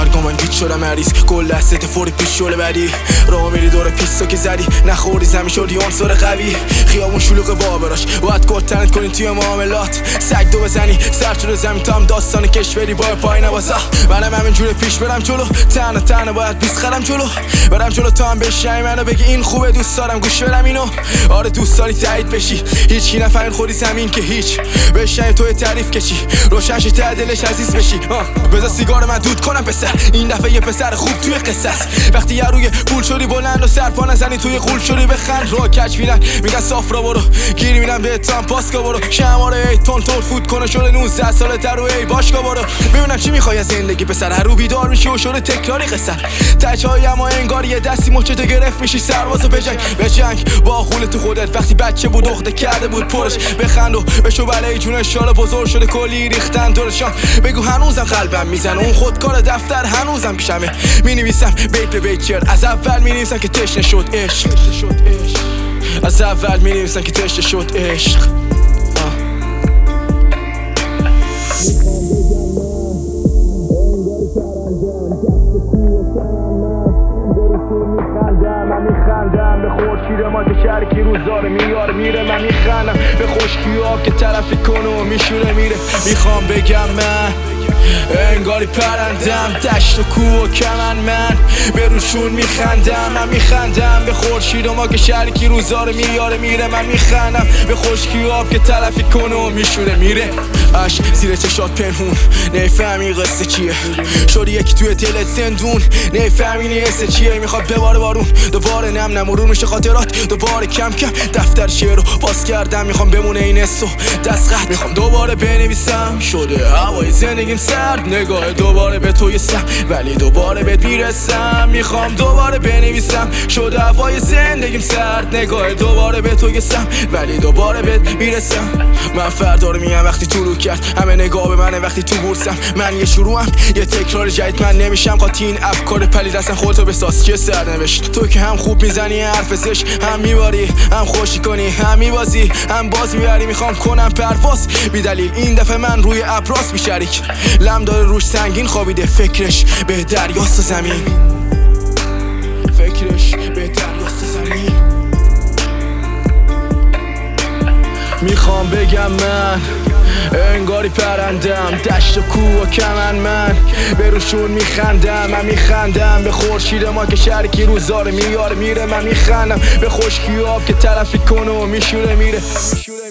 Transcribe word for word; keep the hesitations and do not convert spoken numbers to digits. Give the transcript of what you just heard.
مرگم من گیت شدم مریض گل دستت فوری پیش شده بدی راه میری دور پیستو که زدی نخوردی زمین شدی عنصر قوی خیابون شلوغ بابراش باید گرتنت کنی توی معاملات سگ دو بزنی سر شده زمین تا هم داستان کشوری با پای نوازا منم همین جوره پیش برم جلو تنها تنها باید بیست خدم جلو برم جلو تا هم بشنی منو بگی این خوبه دوست دارم گوش بدم اینو آره دوست داری تایید بشی هیچ کی نفهمید خودی زمین که هیچ بشنی توی تعریف کشی روشن شی ته دلش عزیز بشی بذار سیگار من دود کنم پسر این دفعه یه پسر خوب توی قصه است وقتی یه روی پول شدی بلند و سرپا نزنی توی قول شدی بخند رو کچ میرن میگن صاف را برو گیر میرن به تام پاسکا برو شماره ای تون تون فوت کنه شده نوزده ساله تر رو ای باشگاه برو ببینم چی میخوای از زندگی پسر هر رو بیدار میشی و شده تکراری قصه تچای اما انگار یه دستی مچتو گرفت میشی سربازو بجنگ بجنگ با خول تو خودت وقتی بچه بود اخته کرده بود پرش بخند و بشو بلای جونش شاله بزرگ شده کلی ریختن دورشان بگو هنوزم قلبم میزنه اون خودکار دفتر هنوزم پیشمه مینویسم بیت به بیت شعر از اول مینویسم که تشنه شد عشق از اول مینویسم که تشنه شد عشق من میخندم به خورشید ما که شرکی روزاره میاره میره من میخندم به خشکی آب که طرفی کنه و میشوره میره میخوام بگم من انگاری پرندم دشت و کوه و کمن من به روشون میخندم من میخندم به خورشید ما که شرکی روزاره میاره میره من میخندم به خشکی آب که تلفی کنه و میشوره میره اش زیر چشات پنهون نفهمی قصه چیه شدی یکی توی دلت زندون نفهمی قصه چیه میخواد بباره بارون دوباره نم نمورون میشه خاطرات دوباره کم کم دفتر شعر رو باز کردم میخوام بمونه این حسو دست قطع میخوام دوباره بنویسم شده هوای زندگیم سرد نگاه دوباره به توی سم ولی دوباره بهت میرسم میخوام دوباره بنویسم شده هوای زندگیم سرد نگاه دوباره به توی سم ولی دوباره بهت میرسم من فردا رو میام وقتی طلوع کرد همه نگاه به منه وقتی تو بورسم من یه شروعم یه تکرار جدید من نمیشم قاطی این افکار پلید اصلا خودتو بساز چه سرنوشت تو که هم خوب میزنی حرف زش هم میباری هم خوشی کنی هم میبازی هم باز میبری میخوام کنم پرواز بی دلیل این دفعه من روی ابراز بیشریک لم داره روش سنگین خوابیده فکرش به دریاست و زمین فکرش به دریاست و زمین میخوام بگم من انگاری پرندم دشت و کوه و کمن من به روشون میخندم من میخندم به خورشید ما که شرکی روزاره میاره میره من میخندم به خشکی آب که طرفی کنه و میشوره میره